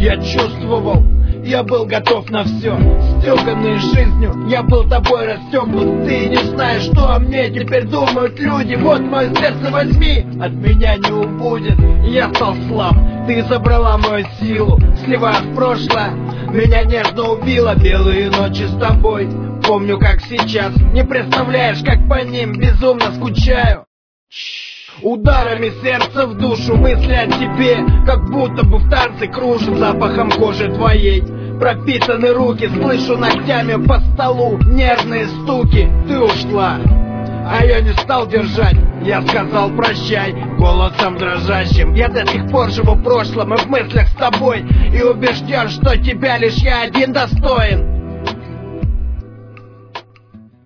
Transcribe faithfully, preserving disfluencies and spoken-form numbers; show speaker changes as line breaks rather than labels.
Я чувствовал, я был готов на все. Стёганный жизнью, я был тобой расстёгнут. Ты не знаешь, что о мне теперь думают люди. Вот мое сердце возьми, от меня не убудет. Я стал слаб, ты забрала мою силу, сливая в прошлое, меня нежно убила. Белые ночи с тобой, помню как сейчас. Не представляешь, как по ним безумно скучаю. Ударами сердца в душу, мысли о тебе, как будто бы в танце кружит запахом кожи твоей. Пропитаны руки, слышу ногтями по столу нервные стуки. Ты ушла, а я не стал держать. Я сказал прощай голосом дрожащим. Я до сих пор живу в прошлом и в мыслях с тобой, и убежден, что тебя лишь я один достоин.